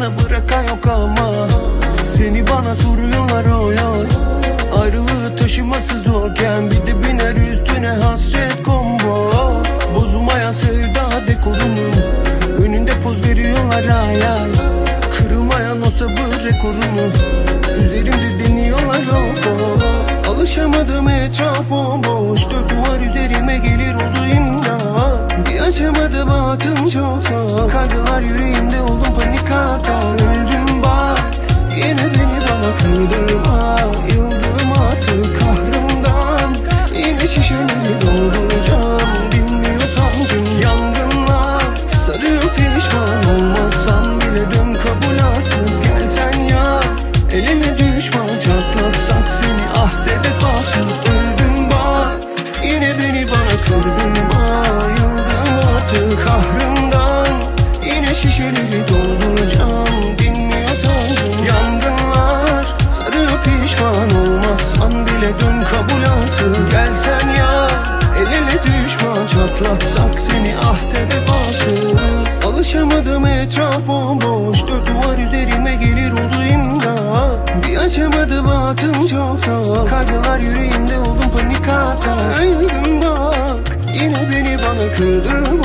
bana bırakan yok ama seni bana soruyorlar oy oy. Ayrılığı taşıması zorken bir de biner üstüne hasret combo. Bozulmayan sevda dekorumu önünde poz veriyorlar ay ay. Kırılmayan o sabır rekorumu üzerimde deniyorlar of of. Alışamadım etraf bomboş, dört duvar üzerime gelir oldu imdat. Bir açamadı baktım çok zor, kaygılar yüreğimde oldum panik hata. Öldüm bak yine beni bana kırdırma, yıldım artık kahrımdan. Yine şişeleri dolduracağım, dinmiyorsan tüm yangınlar sarıyor. Pişman olmazsan bile dön kabul arsız gelsen ya. Eline düşman çatlatsak seni ah de vefasız. Öldüm bak yine beni bana kırdırma, yıldım artık kahrımdan. Yine şişeleri dolduracağım, dinmiyorsan tüm yangınlar sarıyor. Pişman olmazsan bile dön kabul arsız gelsen ya. Eline düşman çatlatsak seni ah de vefasız. Alışamadım etraf bomboş, dört duvar üzerime gelir oldu imdat. Bir açamadı baktım çok zor, kaygılar yüreğimde oldum panik hata. Öldüm bak yine beni bana kırdırma.